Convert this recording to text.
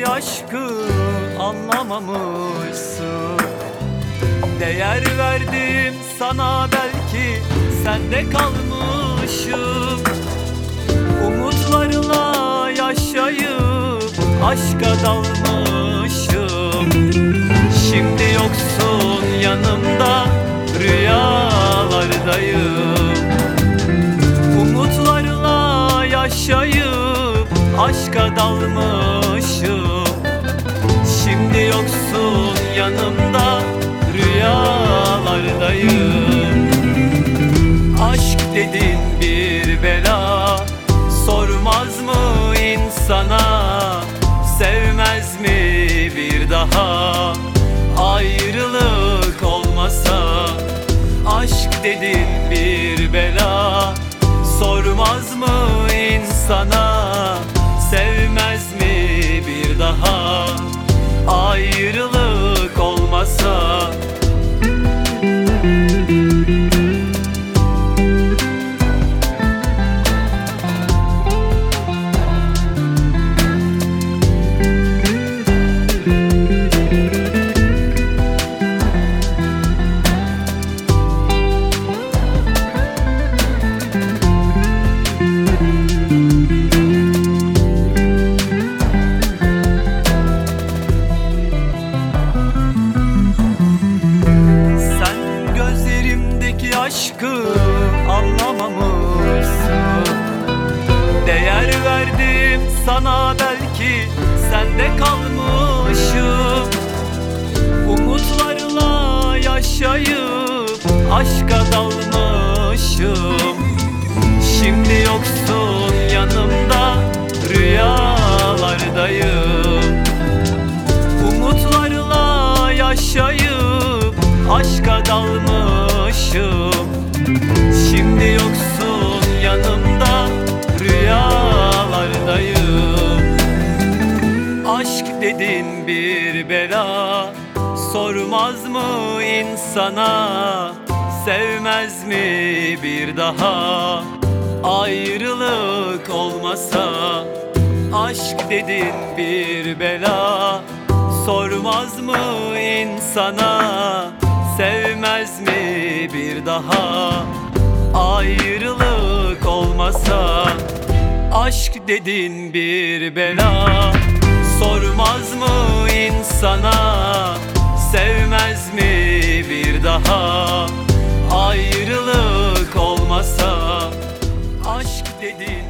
Gönlümdeki aşkı anlamamışsın. Değer verdim sana, belki sende kalmışım. Umutlarla yaşayıp aşka dalmışım. Şimdi yoksun yanımda, rüyalardayım. Umutlarla yaşayıp aşka dalmışım. Şimdi yoksun yanımda, rüyalardayım. Aşk dedin bir bela, sormaz mı insana? Sevmez mi bir daha, ayrılık olmasa? Aşk dedin bir bela, sormaz mı insana? Sevmez mi bir daha, ayrılık olmasa? Aşkı anlamamışsın. Değer verdim sana, belki sende kalmışım. Umutlarla yaşayıp aşka dalmışım. Şimdi yoksun yanımda, rüyalardayım. Umutlarla yaşayıp aşka dalmışım. Şimdi yoksun yanımda, rüyalardayım. Aşk dedin bir bela, sormaz mı insana? Sevmez mi bir daha, ayrılık olmasa? Aşk dedin bir bela, sormaz mı insana? Sevmez mi bir daha, ayrılık olmasa? Aşk dedin bir bela, sormaz mı insana? Sevmez mi bir daha, ayrılık olmasa? Aşk dedin